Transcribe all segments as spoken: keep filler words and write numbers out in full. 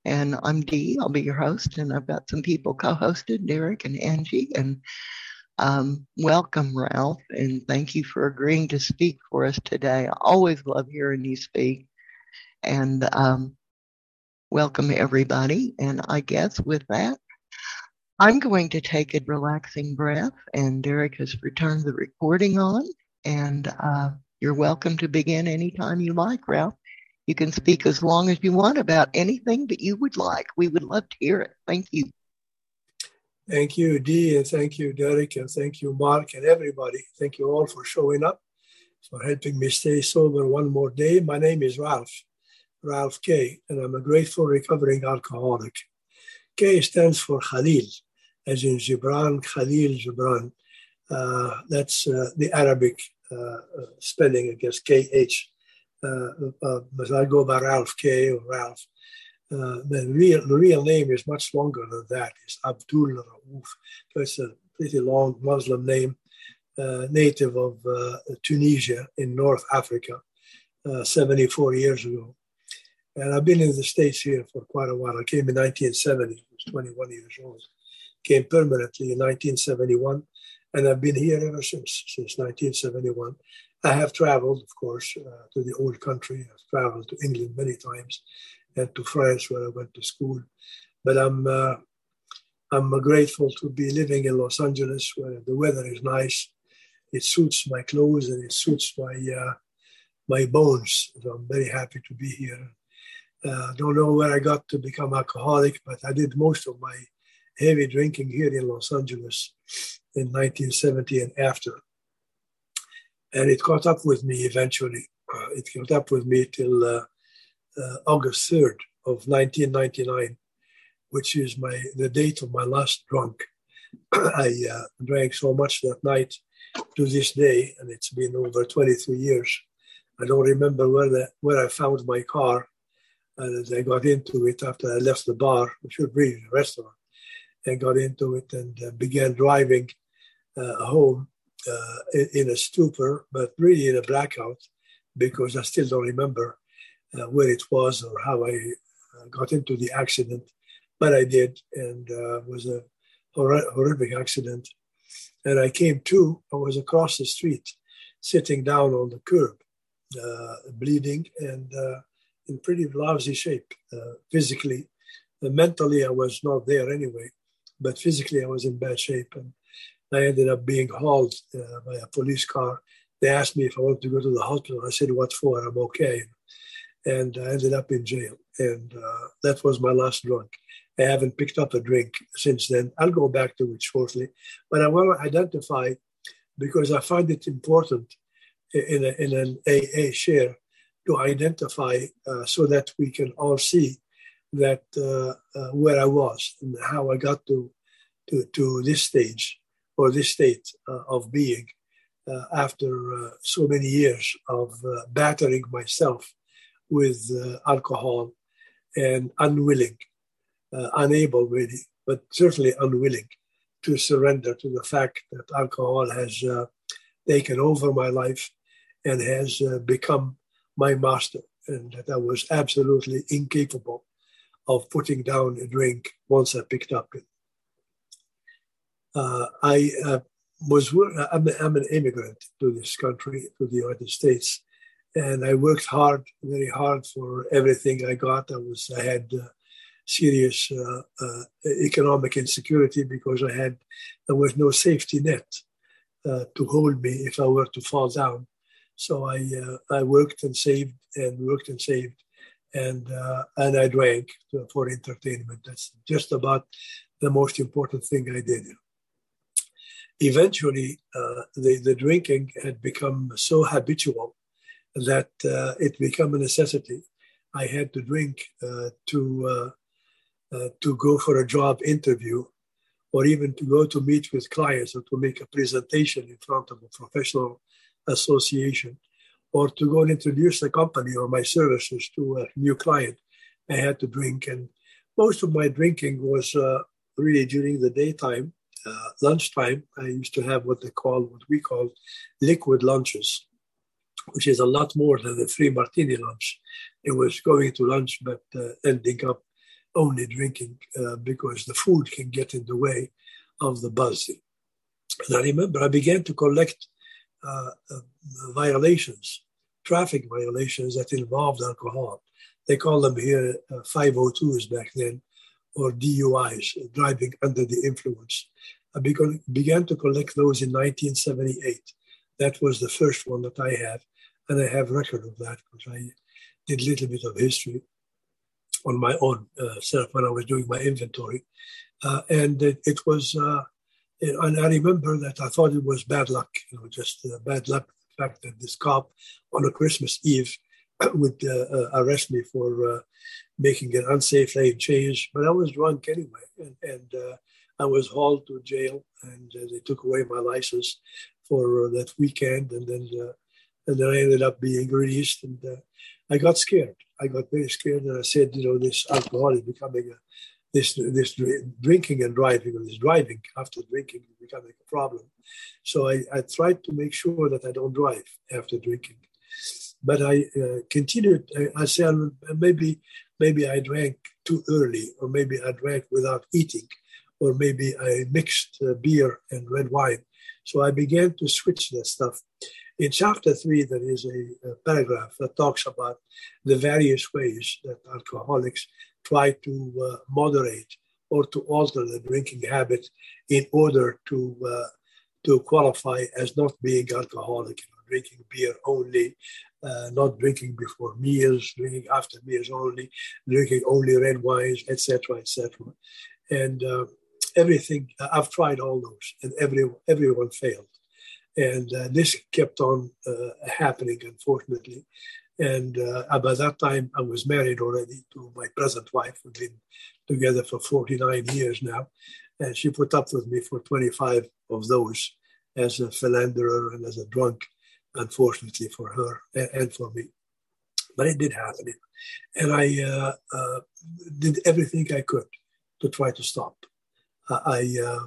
And I'm Dee. I'll be your host, and I've got some people co-hosted, Derek and Angie. And um, welcome, Ralph, and thank you for agreeing to speak for us today. I always love hearing you speak. And um, welcome, everybody. And I guess with that, I'm going to take a relaxing breath, and Derek has returned the recording on. And uh, you're welcome to begin anytime you like, Ralph. You can speak as long as you want about anything that you would like. We would love to hear it. Thank you. Thank you, Dee, and thank you, Derek, and thank you, Mark, and everybody. Thank you all for showing up, for helping me stay sober one more day. My name is Ralph, Ralph K., and I'm a grateful recovering alcoholic. K stands for Khalil, as in Gibran, Khalil Gibran. Uh, that's uh, the Arabic uh, uh, spelling, I guess, K H. Uh, uh, but I go by Ralph K or Ralph. Uh, the real the real name is much longer than that. It's Abdul Raouf. So it's a pretty long Muslim name, uh, native of uh, Tunisia in North Africa, uh, seventy-four years ago. And I've been in the States here for quite a while. I came in nineteen seventy. I was twenty-one years old. Came permanently in nineteen seventy-one, and I've been here ever since, since nineteen seventy-one. I have traveled, of course, uh, to the old country. I've traveled to England many times and to France where I went to school. But I'm uh, I'm grateful to be living in Los Angeles where the weather is nice. It suits my clothes and it suits my uh, my bones. So I'm very happy to be here. I uh, don't know where I got to become alcoholic, but I did most of my heavy drinking here in Los Angeles in nineteen seventy and after. And it caught up with me eventually. Uh, it caught up with me till uh, uh, August third of nineteen ninety-nine, which is my the date of my last drunk. I uh, drank so much that night to this day, and it's been over twenty-three years. I don't remember where the, where I found my car. And as I got into it after I left the bar, which was really a restaurant, I got into it and uh, began driving uh, home uh, in, in a stupor, but really in a blackout, because I still don't remember uh, where it was or how I uh, got into the accident. But I did, and uh, it was a hor- horrific accident. And I came to, I was across the street, sitting down on the curb, uh, bleeding and uh, in pretty lousy shape, uh, physically. Uh, mentally, I was not there anyway, but physically I was in bad shape. And I ended up being hauled uh, by a police car. They asked me if I wanted to go to the hospital. I said, what for? I'm okay. And I ended up in jail. And uh, that was my last drunk. I haven't picked up a drink since then. I'll go back to it shortly. But I want to identify, because I find it important in, a, in an A A share to identify uh, so that we can all see that uh, uh, where I was and how I got to, to, to this stage or this state uh, of being uh, after uh, so many years of uh, battering myself with uh, alcohol and unwilling, uh, unable really, but certainly unwilling to surrender to the fact that alcohol has uh, taken over my life and has uh, become my master, and that I was absolutely incapable of putting down a drink once I picked up it. Uh, I uh, was, I'm, I'm an immigrant to this country, to the United States, and I worked hard, very hard for everything I got. I was, I had uh, serious uh, uh, economic insecurity because I had, there was no safety net uh, to hold me if I were to fall down. So I uh, I worked and saved and worked and saved, and uh, and I drank to, for entertainment. That's just about the most important thing I did. Eventually, uh, the the drinking had become so habitual that uh, it became a necessity. I had to drink uh, to uh, uh, to go for a job interview, or even to go to meet with clients or to make a presentation in front of a professional association, or to go and introduce the company or my services to a new client. I had to drink, and most of my drinking was uh, really during the daytime. Uh, lunchtime, I used to have what they call, what we call liquid lunches, which is a lot more than the free martini lunch. It was going to lunch, but uh, ending up only drinking uh, because the food can get in the way of the buzz. And I remember I began to collect uh, uh, violations, traffic violations that involved alcohol. They call them here uh, five oh twos back then, or D U Is, driving under the influence. I began, began to collect those in nineteen seventy-eight. That was the first one that I have, and I have record of that because I did a little bit of history on my own uh, self when I was doing my inventory. Uh, and it, it was, uh, and I remember that I thought it was bad luck, you know, just uh, bad luck. The fact that this cop on a Christmas Eve would uh, uh, arrest me for uh, making an unsafe lane change. But I was drunk anyway, and, and uh, I was hauled to jail, and uh, they took away my license for uh, that weekend, and then uh, and then I ended up being released, and uh, I got scared. I got very scared, and I said, you know, this alcohol is becoming a, this this drinking and driving, or this driving after drinking is becoming a problem. So I, I tried to make sure that I don't drive after drinking. But I uh, continued. I, I said maybe maybe I drank too early, or maybe I drank without eating, or maybe I mixed uh, beer and red wine. So I began to switch that stuff. In chapter three, there is a, a paragraph that talks about the various ways that alcoholics try to uh, moderate or to alter the drinking habit in order to uh, to qualify as not being alcoholic, you know, drinking beer only, uh, not drinking before meals, drinking after meals only, drinking only red wines, et cetera, et cetera. And uh, everything, I've tried all those, and every everyone failed. And uh, this kept on uh, happening, unfortunately. And uh, by that time, I was married already to my present wife. We've been together for forty-nine years now. And she put up with me for twenty-five of those as a philanderer and as a drunk, unfortunately for her and, and for me. But it did happen. And I uh, uh, did everything I could to try to stop. Uh, I uh,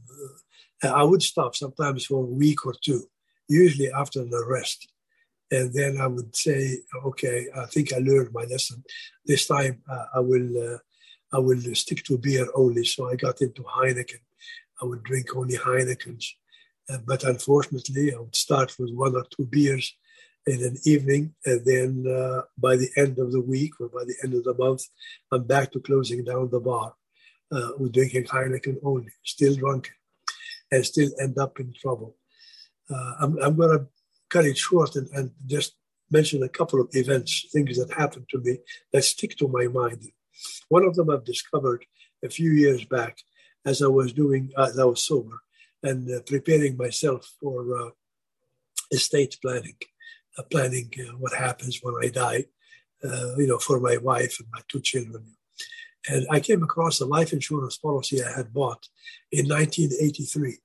I would stop sometimes for a week or two, usually after an arrest. And then I would say, okay, I think I learned my lesson. This time uh, I will uh, I will stick to beer only. So I got into Heineken. I would drink only Heinekens. Uh, but unfortunately, I would start with one or two beers in an evening. And then uh, by the end of the week or by the end of the month, I'm back to closing down the bar uh, with drinking Heineken only, still drunk, and still end up in trouble. Uh, I'm, I'm going to cut it short and, and just mention a couple of events, things that happened to me that stick to my mind. One of them I've discovered a few years back as I was doing, as I was sober and uh, preparing myself for uh, estate planning, uh, planning uh, what happens when I die, uh, you know, for my wife and my two children. And I came across a life insurance policy I had bought in nineteen eighty-three.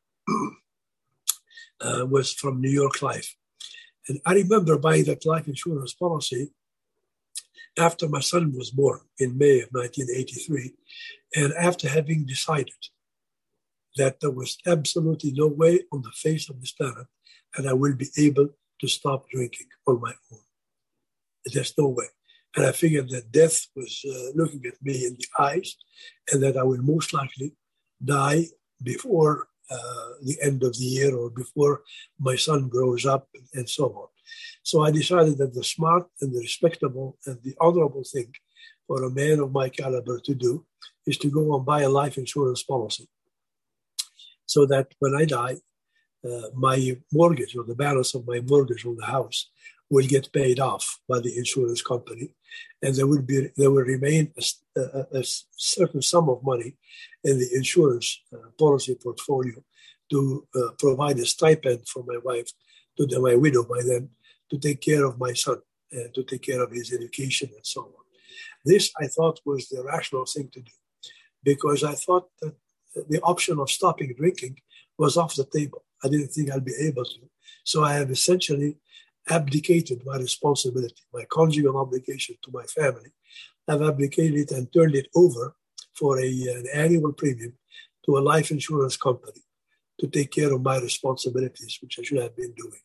uh, was from New York Life. And I remember buying that life insurance policy after my son was born in May of nineteen eighty-three, and after having decided that there was absolutely no way on the face of this planet and I will be able to stop drinking on my own. There's no way. And I figured that death was uh, looking at me in the eyes and that I will most likely die before uh, the end of the year or before my son grows up and so on. So I decided that the smart and the respectable and the honorable thing for a man of my caliber to do is to go and buy a life insurance policy so that when I die, uh, my mortgage or the balance of my mortgage on the house will get paid off by the insurance company, and there will be there will remain a, a, a certain sum of money in the insurance uh, policy portfolio to uh, provide a stipend for my wife, to the, my widow by then, to take care of my son and to take care of his education and so on. This I thought was the rational thing to do, because I thought that the option of stopping drinking was off the table. I didn't think I'd be able to. So I have essentially abdicated my responsibility, my conjugal obligation to my family. I've abdicated and turned it over for a, an annual premium to a life insurance company to take care of my responsibilities, which I should have been doing.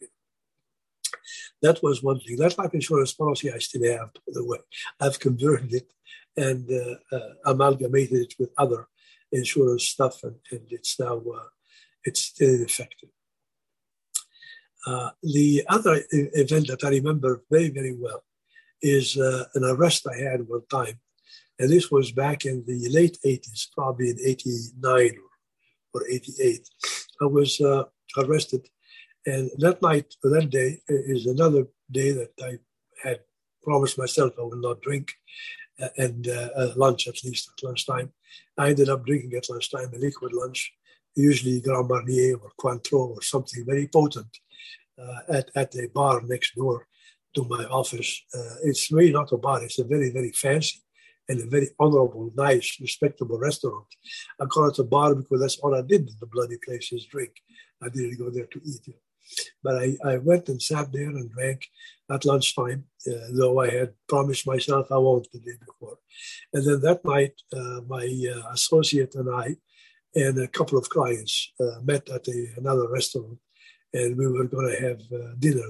That was one thing. That life insurance policy I still have, by the way. I've converted it and uh, uh, amalgamated it with other insurance stuff, and, and it's now uh, it's still effective. Uh, the other e- event that I remember very, very well is uh, an arrest I had one time. And this was back in the late eighties, probably in eighty-nine or, or eighty-eight. I was uh, arrested. And that night, or that day, is another day that I had promised myself I would not drink, uh, and uh, at lunch, at least at lunchtime. I ended up drinking at lunchtime a liquid lunch, usually Grand Marnier or Cointreau or something very potent, uh, at, at a bar next door to my office. Uh, it's really not a bar, it's a very, very fancy and a very honorable, nice, respectable restaurant. I call it a bar because that's all I did in the bloody place is drink. I didn't go there to eat. But I, I went and sat there and drank at lunchtime, uh, though I had promised myself I won't the day before. And then that night, uh, my uh, associate and I and a couple of clients uh, met at a, another restaurant, and we were going to have uh, dinner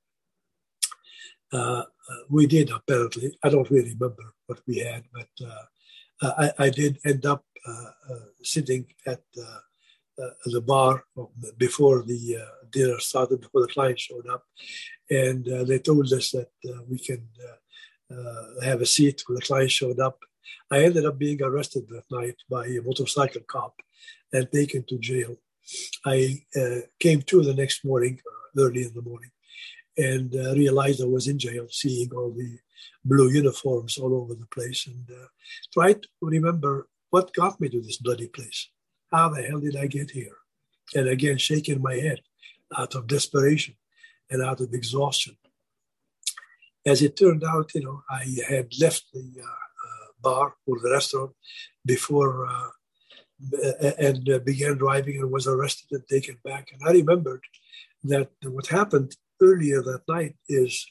there. Uh, uh, we did, apparently. I don't really remember what we had, but uh, I, I did end up uh, uh, sitting at uh, uh, the bar before the uh, dinner started, before the client showed up. And uh, they told us that uh, we can uh, uh, have a seat when the client showed up. I ended up being arrested that night by a motorcycle cop and taken to jail. I uh, came to the next morning, early in the morning, and uh, realized I was in jail, seeing all the blue uniforms all over the place, and uh, tried to remember what got me to this bloody place. How the hell did I get here? And again, shaking my head out of desperation and out of exhaustion. As it turned out, you know, I had left the uh, uh, bar or the restaurant before uh, and uh, began driving and was arrested and taken back. And I remembered that what happened earlier that night is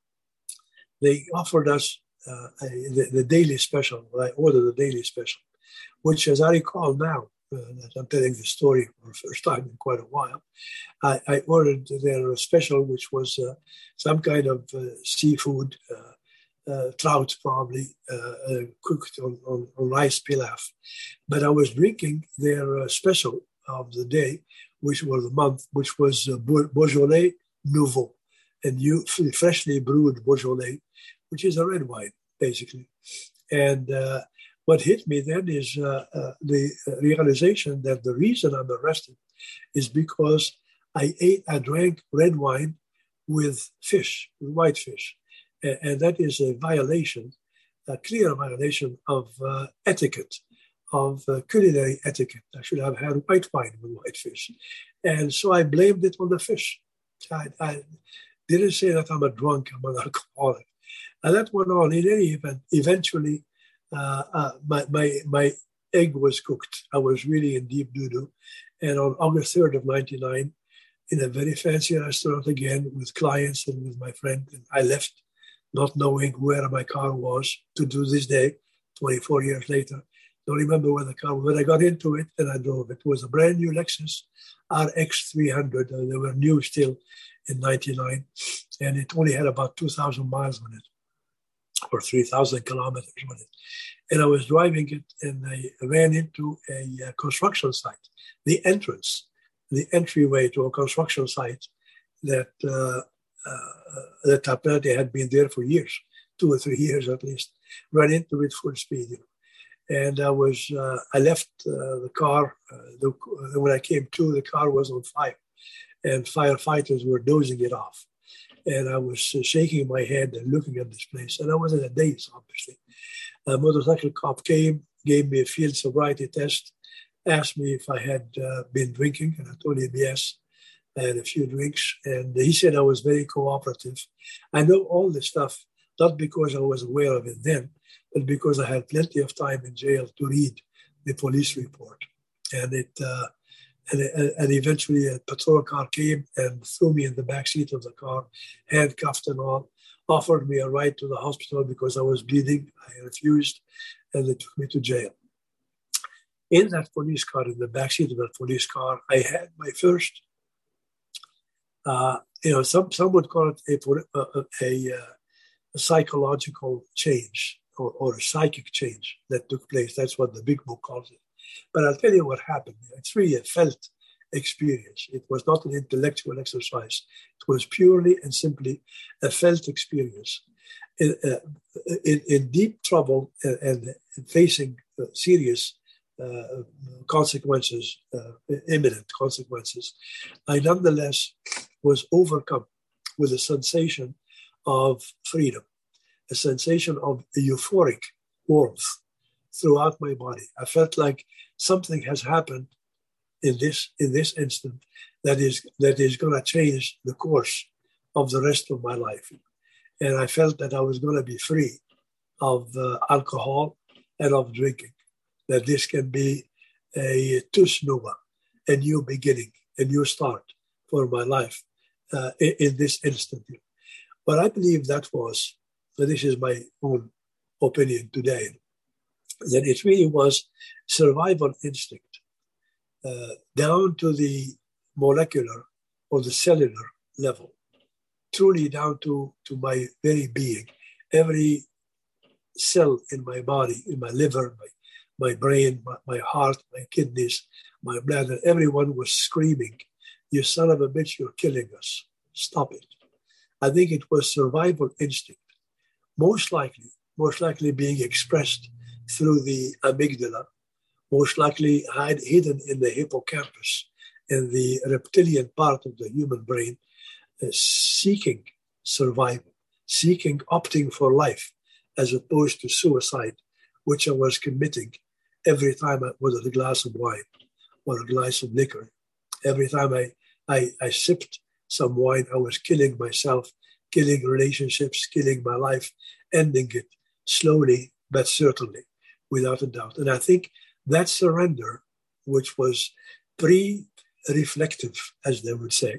they offered us uh, a, the, the daily special. I ordered the daily special, which, as I recall now, uh, that I'm telling the story for the first time in quite a while, I, I ordered their special, which was uh, some kind of uh, seafood, uh, uh, trout probably, uh, uh, cooked on, on, on rice pilaf. But I was drinking their uh, special of the day, which was the month, which was uh, Beaujolais Nouveau, a new, freshly brewed Beaujolais, which is a red wine, basically. And uh, what hit me then is uh, uh, the realization that the reason I'm arrested is because I ate, I drank red wine with fish, with white fish. And, and that is a violation, a clear violation of uh, etiquette, of uh, culinary etiquette. I should have had white wine with white fish. And so I blamed it on the fish. I, I didn't say that I'm a drunk, I'm an alcoholic. And that went on. In any event, eventually, uh, uh, my, my, my egg was cooked. I was really in deep doo-doo. And on August third of ninety-nine, in a very fancy restaurant again with clients and with my friend, and I left not knowing where my car was to do this day, twenty-four years later. Don't remember where the car was, but I got into it and I drove. It was a brand new Lexus R X three hundred. Uh, they were new still in ninety-nine. And it only had about two thousand miles on it, or three thousand kilometers on it. And I was driving it and I ran into a, a construction site, the entrance, the entryway to a construction site that, uh, uh, that apparently had been there for years, two or three years at least. Ran into it full speed, you know. And I was, uh, I left uh, the car. Uh, the, when I came to, the car was on fire, and firefighters were dozing it off. And I was uh, shaking my head and looking at this place. And I was in a daze, obviously. A motorcycle cop came, gave me a field sobriety test, asked me if I had uh, been drinking, and I told him yes. I had a few drinks, and he said I was very cooperative. I know all this stuff, not because I was aware of it then, but because I had plenty of time in jail to read the police report. And it, uh, and, and eventually a patrol car came and threw me in the back seat of the car, handcuffed and all, offered me a ride to the hospital because I was bleeding. I refused, and they took me to jail. In that police car, in the back seat of that police car, I had my first, uh, you know, some some would call it a, a, a, a psychological change. or, or a psychic change that took place. That's what the big book calls it. But I'll tell you what happened. It's really a felt experience. It was not an intellectual exercise. It was purely and simply a felt experience. In, uh, in, in deep trouble and, and facing uh, serious uh, consequences, uh, imminent consequences, I nonetheless was overcome with a sensation of freedom, a sensation of a euphoric warmth throughout my body. I felt like something has happened in this in this instant that is that is going to change the course of the rest of my life. And I felt that I was going to be free of uh, alcohol and of drinking, that this can be a tus nova, a new beginning, a new start for my life uh, in, in this instant. But I believe that was, and this is my own opinion today, that it really was survival instinct uh, down to the molecular or the cellular level, truly down to, to my very being. Every cell in my body, in my liver, my, my brain, my, my heart, my kidneys, my bladder, everyone was screaming, "You son of a bitch, you're killing us. Stop it." I think it was survival instinct, most likely, most likely being expressed through the amygdala, most likely hide, hidden in the hippocampus, in the reptilian part of the human brain, uh, seeking survival, seeking, opting for life, as opposed to suicide, which I was committing every time I was a glass of wine or a glass of liquor. Every time I, I, I sipped some wine, I was killing myself, killing relationships, killing my life, ending it slowly but certainly, without a doubt. And I think that surrender, which was pre-reflective, as they would say,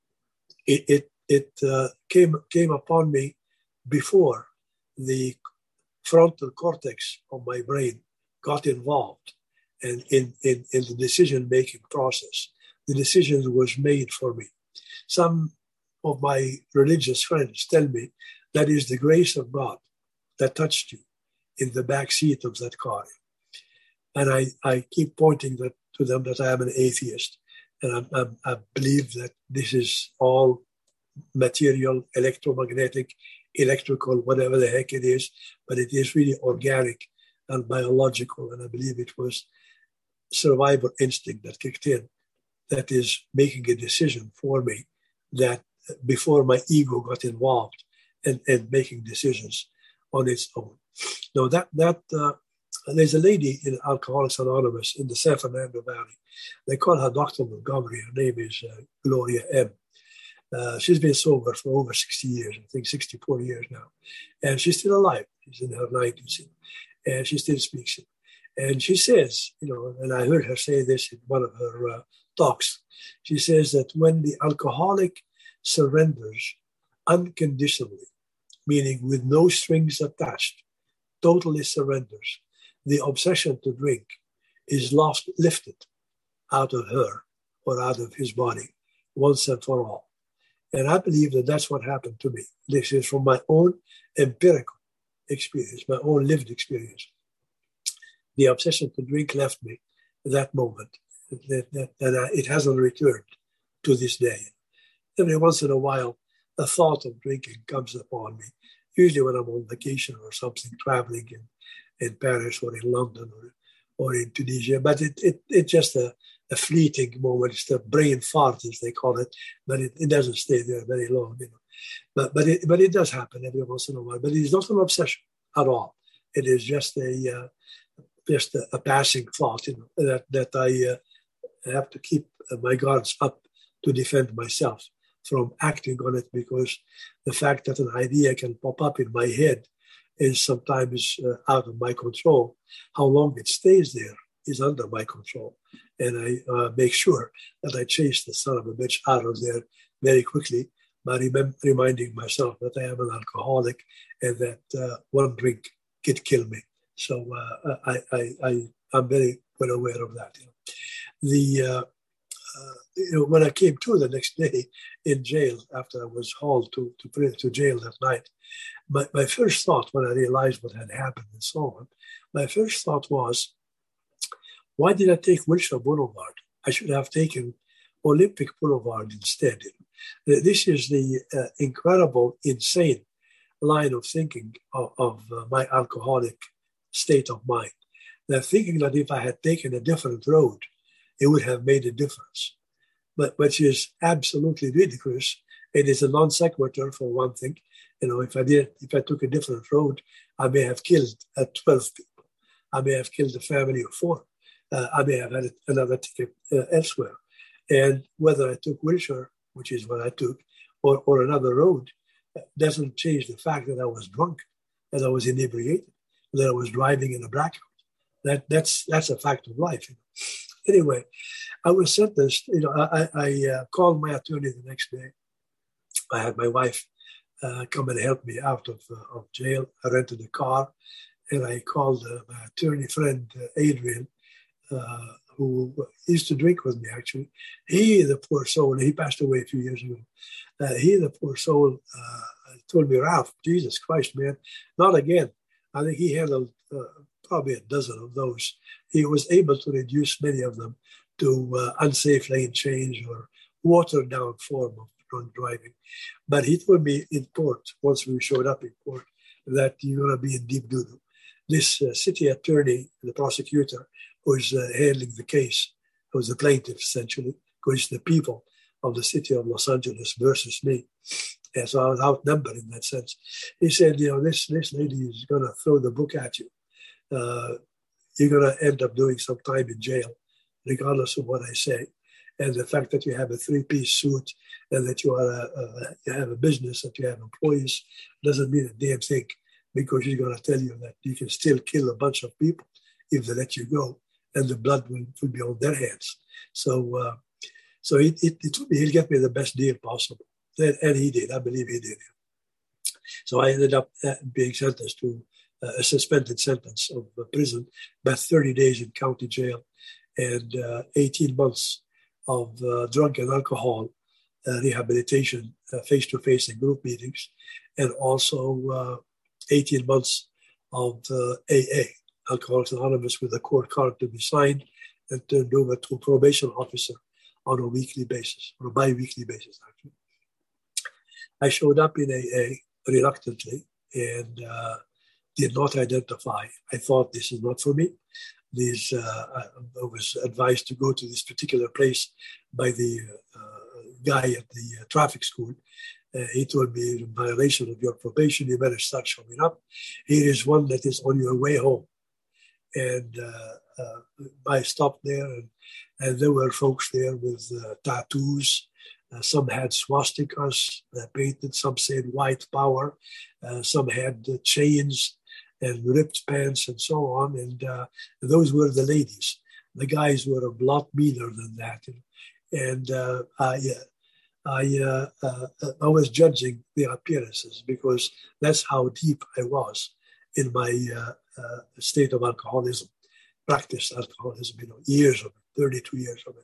it it, it uh, came came upon me before the frontal cortex of my brain got involved and in, in, in the decision-making process. The decision was made for me. Some of my religious friends tell me that is the grace of God that touched you in the back seat of that car. And I, I keep pointing that to them that I am an atheist. And I'm, I'm, I believe that this is all material, electromagnetic, electrical, whatever the heck it is, but it is really organic and biological. And I believe it was survival instinct that kicked in, that is making a decision for me, that before my ego got involved and, and making decisions on its own. Now that, that uh, there's a lady in Alcoholics Anonymous in the San Fernando Valley. They call her Doctor Montgomery. Her name is uh, Gloria M. Uh, she's been sober for over sixty years, I think sixty-four years now. And she's still alive. She's in her nineties. And she still speaks. And she says, you know, and I heard her say this in one of her uh, talks. She says that when the alcoholic surrenders unconditionally, meaning with no strings attached, totally surrenders, the obsession to drink is lost, lifted out of her or out of his body once and for all. And I believe that that's what happened to me. This is from my own empirical experience, my own lived experience. The obsession to drink left me at that moment, that, that, that I, it hasn't returned to this day. Every once in a while, a thought of drinking comes upon me, usually when I'm on vacation or something, traveling in, in Paris or in London or, or in Tunisia. But it, it, it's just a, a fleeting moment. It's the brain fart, as they call it, but it, it doesn't stay there very long. You know. But but it, but it does happen every once in a while. But it is not an obsession at all. It is just a uh, just a, a passing thought, you know, that that I uh, have to keep my guards up to defend myself from acting on it, because the fact that an idea can pop up in my head is sometimes uh, out of my control. How long it stays there is under my control. And I uh, make sure that I chase the son of a bitch out of there very quickly by rem- reminding myself that I am an alcoholic and that uh, one drink could kill me. So uh, I, I, I, I'm very well aware of that. You know. The uh, uh, you know, when I came to the next day in jail after I was hauled to to, to jail that night, my, my first thought when I realized what had happened and so on, my first thought was, why did I take Wilshire Boulevard? I should have taken Olympic Boulevard instead. This is the uh, incredible, insane line of thinking of, of uh, my alcoholic state of mind. That thinking that if I had taken a different road, it would have made a difference. But which is absolutely ridiculous. It is a non sequitur for one thing. You know, if I did, if I took a different road, I may have killed uh, twelve people. I may have killed a family of four. Uh, I may have had another ticket uh, elsewhere. And whether I took Wilshire, which is what I took, or, or another road, doesn't change the fact that I was drunk, that I was inebriated, that I was driving in a blackout. That that's that's a fact of life. You know? Anyway, I was sentenced. You know, I, I uh, called my attorney the next day. I had my wife uh, come and help me out of uh, of jail. I rented a car, and I called uh, my attorney friend uh, Adrian, uh, who used to drink with me. Actually, he, the poor soul, he passed away a few years ago. Uh, he, the poor soul, uh, told me, Ralph, Jesus Christ, man, not again. I think he handled uh, probably a dozen of those. He was able to reduce many of them to uh, unsafe lane change or watered down form of drunk driving. But he told me in court, once we showed up in court, that you're going to be in deep doo-doo. This uh, city attorney, the prosecutor, who is uh, handling the case, who was the plaintiff essentially, because the people of the city of Los Angeles versus me. And so I was outnumbered in that sense. He said, you know, this, this lady is going to throw the book at you. Uh, you're going to end up doing some time in jail, regardless of what I say. And the fact that you have a three-piece suit and that you are a, a, you have a business, that you have employees, doesn't mean a damn thing, because she's going to tell you that you can still kill a bunch of people if they let you go, and the blood will, will be on their hands. So, uh, so it, it, it told me he'll get me the best deal possible. And, and he did. I believe he did. So I ended up being sentenced to a suspended sentence of prison, about thirty days in county jail, and uh, eighteen months of uh, drug and alcohol uh, rehabilitation, uh, face-to-face and group meetings, and also uh, eighteen months of uh, A A, Alcoholics Anonymous, with a court card to be signed and turned over to a probation officer on a weekly basis, or a bi-weekly basis, actually. I showed up in A A reluctantly and uh, did not identify. I thought, this is not for me. These, uh, I was advised to go to this particular place by the uh, guy at the uh, traffic school. Uh, he told me, in violation of your probation, you better start showing up. Here is one that is on your way home. And uh, uh, I stopped there, and, and there were folks there with uh, tattoos. Uh, some had swastikas uh, painted, some said white power, uh, some had uh, chains and ripped pants and so on. And uh, those were the ladies. The guys were a lot meaner than that. And uh, I, uh, I, uh, uh, I was judging their appearances because that's how deep I was in my uh, uh, state of alcoholism, practiced alcoholism, you know, years of it, thirty-two years of it.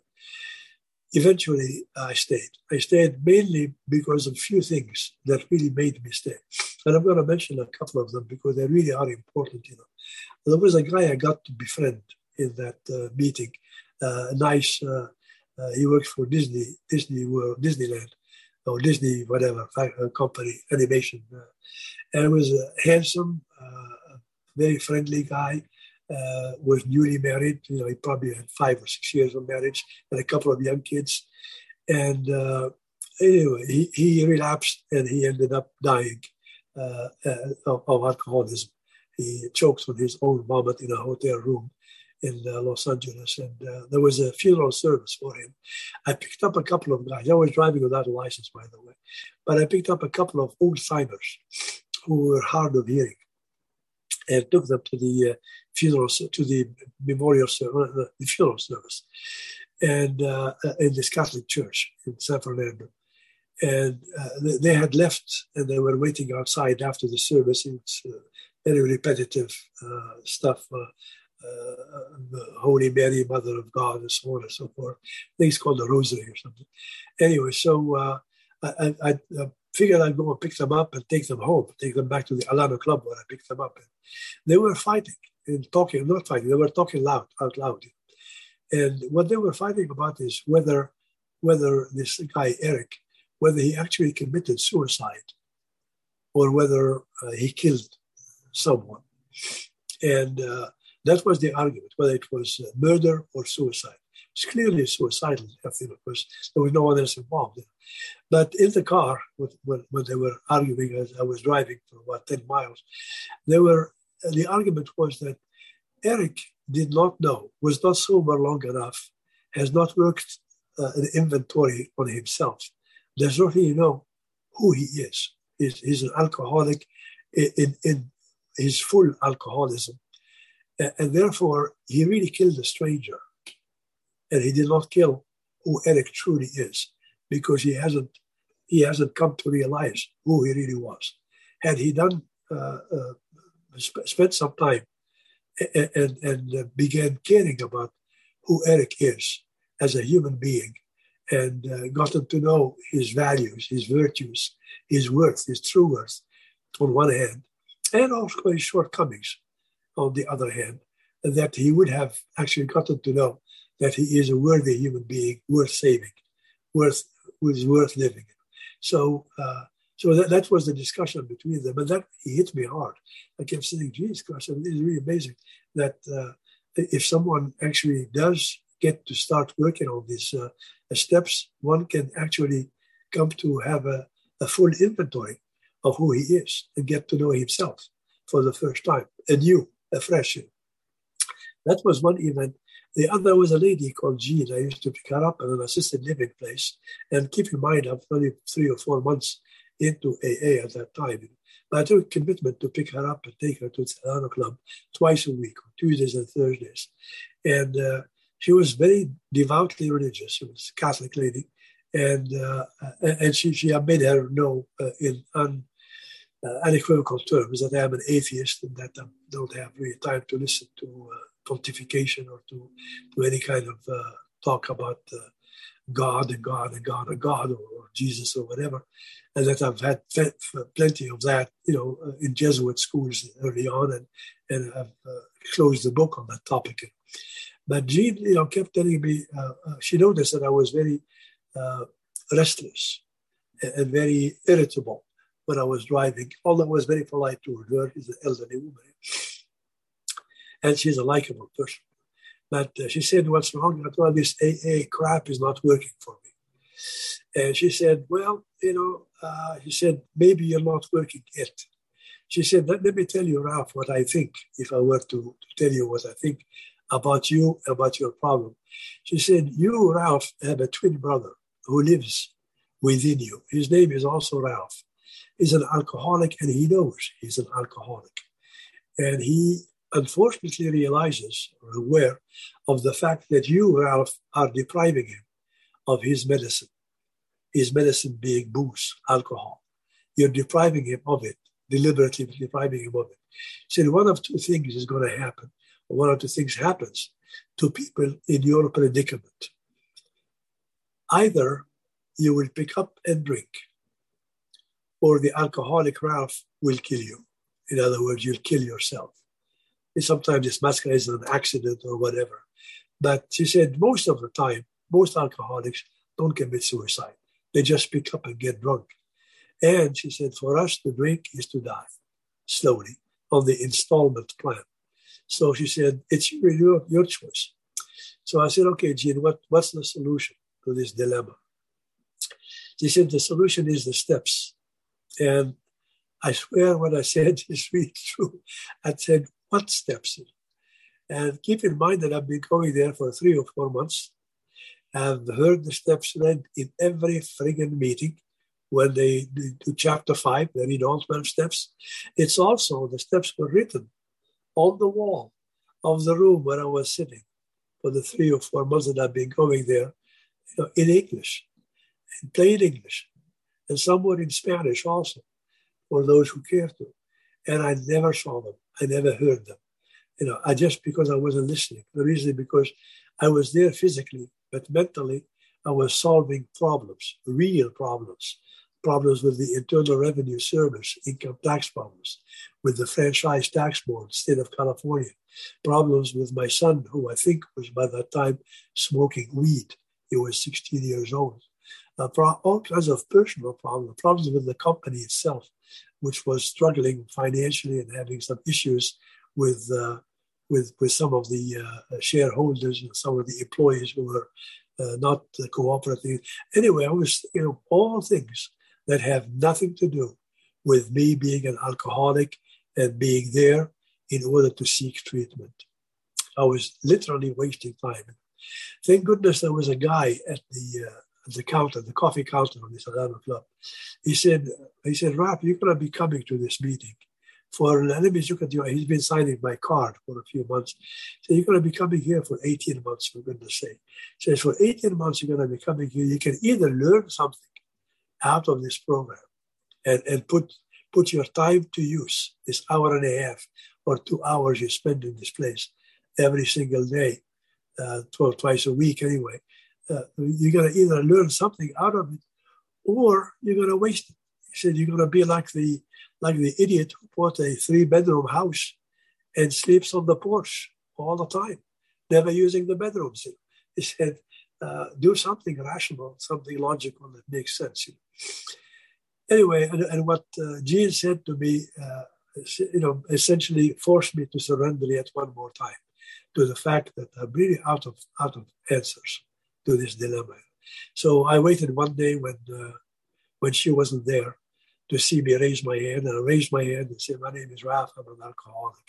Eventually, I stayed. I stayed mainly because of a few things that really made me stay. And I'm going to mention a couple of them because they really are important, you know. There was a guy I got to befriend in that uh, meeting, uh, a nice, uh, uh, he works for Disney, Disney World, Disneyland, or Disney, whatever, uh, company, animation. Uh, and it was a handsome, uh, very friendly guy. Uh, was newly married. You know, he probably had five or six years of marriage and a couple of young kids. And uh, anyway, he, he relapsed and he ended up dying uh, uh, of, of alcoholism. He choked on his own vomit in a hotel room in uh, Los Angeles. And uh, there was a funeral service for him. I picked up a couple of guys. I was driving without a license, by the way. But I picked up a couple of old-timers who were hard of hearing, and took them to the uh, funeral, to the memorial service, uh, the funeral service, and uh, in this Catholic church in San Fernando. And uh, they, they had left, and they were waiting outside after the service. It's uh, very repetitive uh, stuff, uh, uh, the Holy Mary, Mother of God, and so on and so forth. I think it's called the Rosary or something. Anyway, so uh, I, I, I figured I'd go and pick them up and take them home, take them back to the Alano Club where I picked them up. And they were fighting and talking, not fighting, they were talking loud, out loud. And what they were fighting about is whether, whether this guy, Eric, whether he actually committed suicide or whether uh, he killed someone. And uh, that was the argument, whether it was uh, murder or suicide. It's clearly suicidal, you know, because there was no one else involved. You know. But in the car, when, when they were arguing, as I was driving for about ten miles, they were, the argument was that Eric did not know, was not sober long enough, has not worked uh, an inventory on himself, does not really know who he is. He's, he's an alcoholic in, in, in his full alcoholism. And, and therefore, he really killed a stranger. And he did not kill who Eric truly is, because he hasn't he hasn't come to realize who he really was. Had he done uh, uh, sp- spent some time and and, and uh, began caring about who Eric is as a human being, and uh, gotten to know his values, his virtues, his worth, his true worth, on one hand, and also his shortcomings on the other hand, that he would have actually gotten to know that he is a worthy human being, worth saving, worth was worth living. So, uh, so that, that was the discussion between them, and that hit me hard. I kept saying, "Geez, gosh, I mean, it's really amazing that uh, if someone actually does get to start working on these uh, steps, one can actually come to have a, a full inventory of who he is and get to know himself for the first time, anew, afresh." That was one event. The other was a lady called Jean. I used to pick her up at an assisted living place. And keep in mind, I'm only three or four months into A A at that time. But I took a commitment to pick her up and take her to the Alano Club twice a week, Tuesdays and Thursdays. And uh, she was very devoutly religious. She was a Catholic lady. And uh, and she, she I made her know uh, in un, uh, unequivocal terms that I am an atheist and that I don't have really time to listen to uh, pontification or to, to any kind of uh, talk about uh, God and God and God and God or, or Jesus or whatever. And that I've had plenty of that, you know, uh, in Jesuit schools early on, and, and I've uh, closed the book on that topic. But Jean, you know, kept telling me, uh, uh, she noticed that I was very uh, restless and, and very irritable when I was driving, although I was very polite to her. She's an elderly woman. And she's a likable person. But uh, she said, "What's wrong?" I told her, "This A A crap is not working for me." And she said, "Well, you know," uh, she said, "maybe you're not working yet." She said, let, let me tell you, Ralph, what I think, if I were to, to tell you what I think about you, about your problem. She said, "You, Ralph, have a twin brother who lives within you. His name is also Ralph. He's an alcoholic, and he knows he's an alcoholic. And he unfortunately realizes or aware of the fact that you, Ralph, are depriving him of his medicine, his medicine being booze, alcohol. You're depriving him of it, deliberately depriving him of it." He said, one of two things is going to happen, or one of two things happens to people in your predicament. Either you will pick up and drink, or the alcoholic Ralph will kill you. In other words, you'll kill yourself. Sometimes it's masquerades as an accident or whatever. But she said most of the time, most alcoholics don't commit suicide. They just pick up and get drunk. And she said, for us to drink is to die, slowly, on the installment plan. So she said, it's your, your choice. So I said, okay, Jean, what, what's the solution to this dilemma? She said, the solution is the steps. And I swear what I said is really true. I said, what steps? And keep in mind that I've been going there for three or four months. I've heard the steps read in every friggin' meeting. When they do chapter five, they read all twelve steps. It's also, the steps were written on the wall of the room where I was sitting for the three or four months that I've been going there, you know, in English, in plain English, and some were in Spanish also, for those who care to. And I never saw them. I never heard them. You know, I just because I wasn't listening. The reason is because I was there physically, but mentally I was solving problems, real problems, problems with the Internal Revenue Service, income tax problems, with the Franchise Tax Board, State of California, problems with my son, who I think was by that time smoking weed. He was sixteen years old. Uh, all kinds of personal problems, problems with the company itself, which was struggling financially and having some issues with uh, with with some of the uh, shareholders and some of the employees who were uh, not uh, cooperating. Anyway, I was thinking of all things that have nothing to do with me being an alcoholic and being there in order to seek treatment. I was literally wasting time. Thank goodness there was a guy at the uh, at the counter, the coffee counter on the Solano Club. He said, he said, Ralph, you're going to be coming to this meeting. For, let me look at you. He's been signing my card for a few months. So you're going to be coming here for eighteen months, for goodness sake. He says, for eighteen months, you're going to be coming here. You can either learn something out of this program and, and put, put your time to use, this hour and a half or two hours you spend in this place every single day, uh, twelve, twice a week anyway. Uh, you're going to either learn something out of it or you're going to waste it. He said, you're going to be like the like the idiot who bought a three-bedroom house and sleeps on the porch all the time, never using the bedrooms. He said, uh, do something rational, something logical that makes sense. Anyway, and, and what uh, Gene said to me, uh, you know, essentially forced me to surrender yet one more time to the fact that I'm really out of out of answers to this dilemma. So I waited one day when uh, when she wasn't there to see me raise my hand, and I raised my hand and said, my name is Ralph, I'm an alcoholic.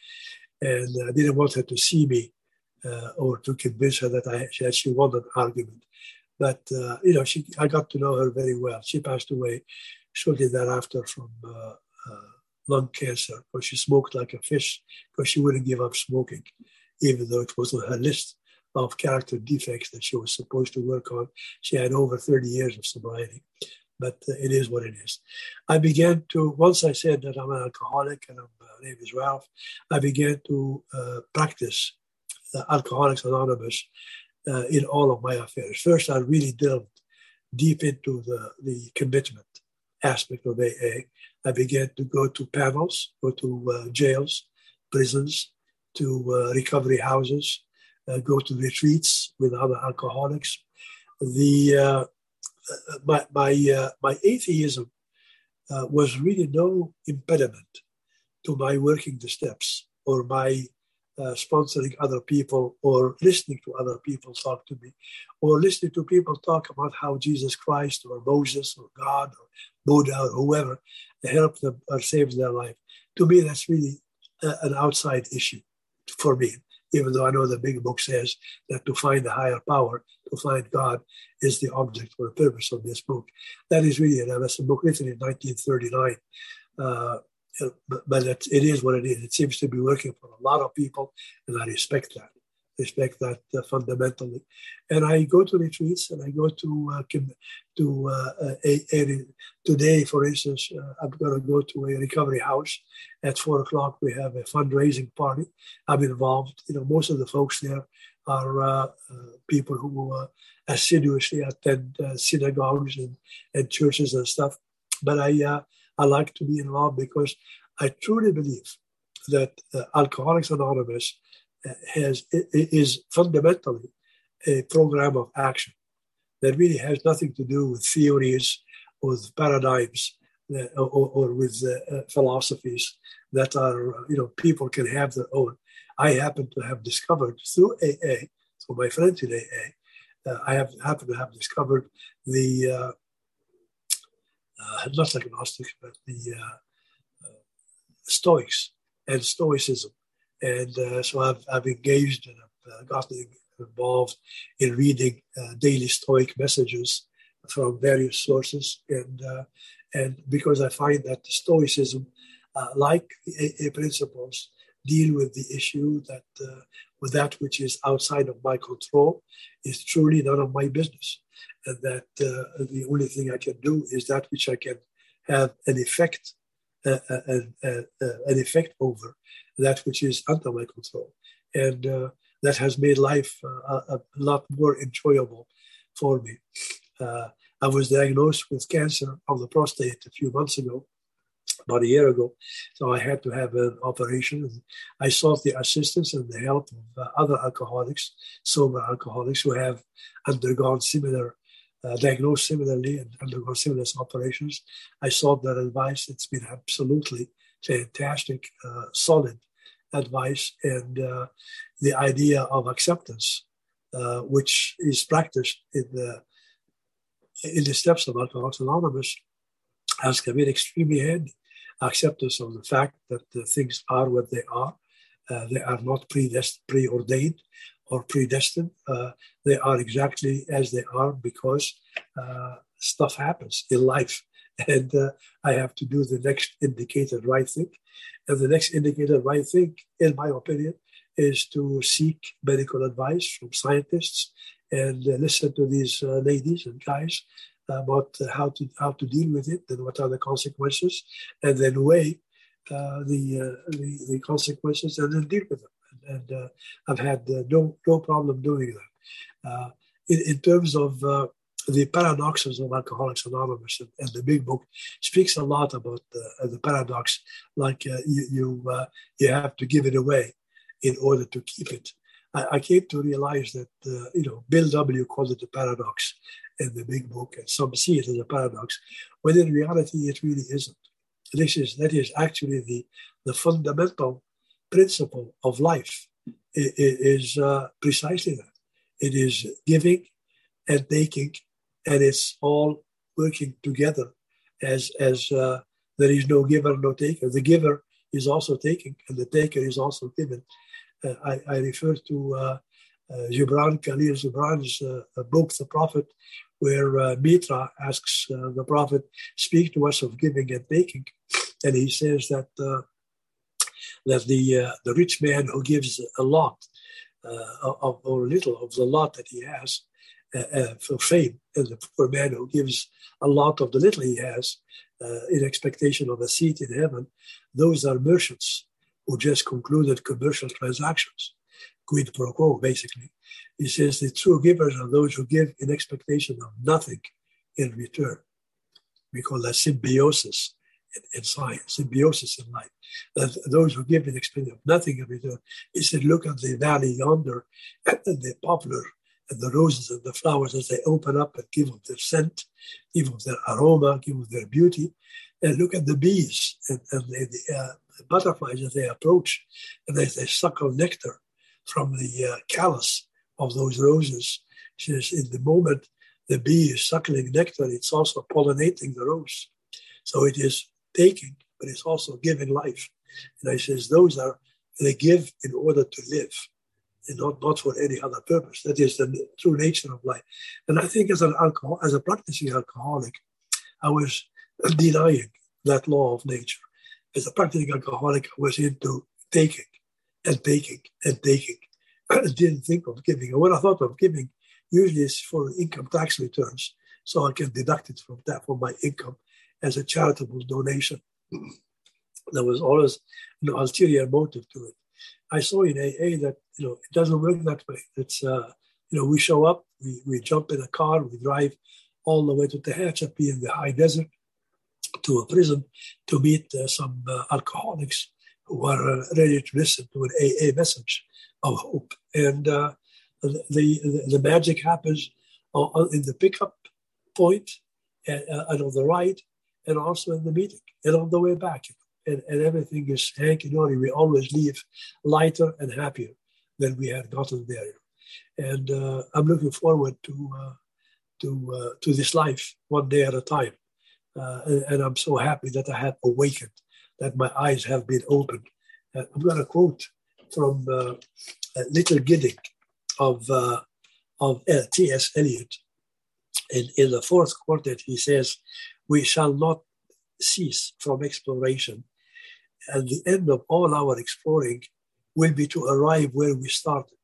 And I didn't want her to see me uh, or to convince her that I that she won an argument. But, uh, you know, she I got to know her very well. She passed away shortly thereafter from uh, uh, lung cancer, because she smoked like a fish, because she wouldn't give up smoking, even though it was on her list of character defects that she was supposed to work on. She had over thirty years of sobriety, but uh, it is what it is. I began to, once I said that I'm an alcoholic and my uh, name is Ralph, I began to uh, practice uh, Alcoholics Anonymous uh, in all of my affairs. First, I really delved deep into the, the commitment aspect of A A. I began to go to panels, go to uh, jails, prisons, to uh, recovery houses, uh, go to retreats with other alcoholics. The uh, my my uh, my atheism uh, was really no impediment to my working the steps or my uh, sponsoring other people or listening to other people talk to me or listening to people talk about how Jesus Christ or Moses or God or Buddha or whoever helped them or saved their life. To me, that's really a, an outside issue for me, even though I know the big book says that to find a higher power, to find God, is the object or the purpose of this book. That is really an that's a book written in nineteen thirty-nine. Uh, but but it, it is what it is. It seems to be working for a lot of people, and I respect that. Respect that uh, fundamentally. And I go to retreats, and I go to uh, to uh, a, a, today, for instance, uh, I'm going to go to a recovery house at four o'clock. We have a fundraising party. I'm involved. You know, most of the folks there are uh, uh, people who uh, assiduously attend uh, synagogues and, and churches and stuff. But I uh, I like to be involved because I truly believe that uh, Alcoholics Anonymous has is fundamentally a program of action that really has nothing to do with theories or with paradigms uh, or, or with uh, philosophies that are, you know, people can have their own. I happen to have discovered through A A, through my friends in A A, uh, I have happen to have discovered the, uh, uh, not like Gnostics, but the uh, uh, Stoics and Stoicism. And uh, so I've, I've engaged and I've uh, gotten involved in reading uh, daily Stoic messages from various sources. And uh, and because I find that Stoicism, uh, like the A A principles, deal with the issue that uh, with that which is outside of my control is truly none of my business. And that uh, the only thing I can do is that which I can have an effect, uh, uh, uh, uh, an effect over, that which is under my control. And uh, that has made life uh, a, a lot more enjoyable for me. Uh, I was diagnosed with cancer of the prostate a few months ago, about a year ago. So I had to have an operation. I sought the assistance and the help of uh, other alcoholics, sober alcoholics who have undergone similar, uh, diagnosed similarly and undergone similar operations. I sought their advice. It's been absolutely fantastic, uh, solid advice, and uh, the idea of acceptance, uh, which is practiced in the in the steps of Alcoholics Anonymous, has come in extremely handy. Acceptance of the fact that uh, things are what they are. Uh, they are not predest- preordained or predestined. Uh, they are exactly as they are because uh, stuff happens in life. And uh, I have to do the next indicated right thing. And the next indicated right thing, in my opinion, is to seek medical advice from scientists and uh, listen to these uh, ladies and guys about uh, how to how to deal with it and what are the consequences, and then weigh uh, the, uh, the the consequences and then deal with them. And, and uh, I've had uh, no no problem doing that. Uh, in, in terms of uh, the paradoxes of Alcoholics Anonymous, and, and the big book speaks a lot about the, the paradox, like uh, you you, uh, you have to give it away in order to keep it. I, I came to realize that uh, you know Bill W. called it the paradox in the big book, and some see it as a paradox, when in reality it really isn't. This is that is actually the the fundamental principle of life. It, it is uh, precisely that. It is giving and taking, and it's all working together. As as uh, there is no giver, no taker. The giver is also taking, and the taker is also given. Uh, I, I refer to uh, uh, Gibran Khalil Gibran's uh, book, The Prophet, where uh, Mitra asks uh, the Prophet, speak to us of giving and taking. And he says that uh, that the uh, the rich man who gives a lot uh, of, or little of the lot that he has uh, uh, for fame, and the poor man who gives a lot of the little he has uh, in expectation of a seat in heaven, those are merchants who just concluded commercial transactions, quid pro quo, basically. He says the true givers are those who give in expectation of nothing in return. We call that symbiosis in, in science, symbiosis in life. That those who give in expectation of nothing in return. He said, look at the valley yonder, and the poplar and the roses and the flowers as they open up and give of their scent, give of their aroma, give of their beauty. And look at the bees and, and the, the uh, butterflies as they approach, and as they suckle nectar from the uh, callus of those roses. She says, in the moment the bee is suckling nectar, it's also pollinating the rose. So it is taking, but it's also giving life. And I says, those are, they give in order to live, and not, not for any other purpose. That is the true nature of life. And I think as an alcohol, as a practicing alcoholic, I was denying that law of nature. As a practicing alcoholic, I was into taking and taking and taking. I didn't think of giving. And when I thought of giving, usually it's for income tax returns, so I can deduct it from that from my income as a charitable donation. There was always an ulterior motive to it. I saw in A A that you know it doesn't work that way. It's uh, you know we show up, we we jump in a car, we drive all the way to Tehachapi in the high desert to a prison to meet uh, some uh, alcoholics who are uh, ready to listen to an A A message of hope. And uh, the, the the magic happens on, in the pickup point and, uh, and on the ride, and also in the meeting and on the way back. And, and everything is hanky-dory. We always leave lighter and happier than we had gotten there. And uh, I'm looking forward to uh, to uh, to this life one day at a time. Uh, and, and I'm so happy that I have awakened, that my eyes have been opened. Uh, I'm going to quote from uh, Little Gidding of uh, of T S Eliot. In, in the fourth quartet, he says, "We shall not cease from exploration, and the end of all our exploring will be to arrive where we started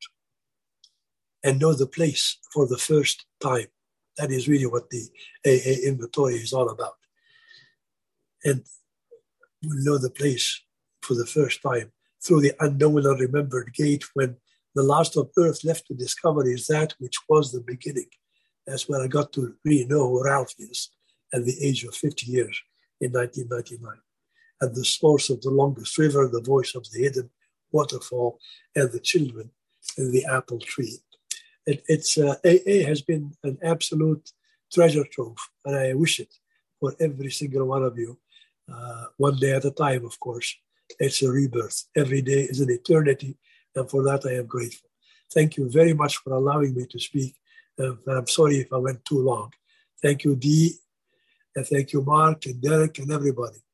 and know the place for the first time." That is really what the A A inventory is all about. And we'll know the place for the first time through the unknown and remembered gate, when the last of earth left to discover is that which was the beginning, That's when I got to really know who Ralph is at the age of fifty years in nineteen ninety-nine. At the source of the longest river, the voice of the hidden waterfall, and the children in the apple tree. It, it's uh, A A has been an absolute treasure trove, and I wish it for every single one of you, uh, one day at a time, of course. It's a rebirth. Every day is an eternity, and for that I am grateful. Thank you very much for allowing me to speak. Uh, I'm sorry if I went too long. Thank you, Dee, and thank you, Mark and Derek and everybody.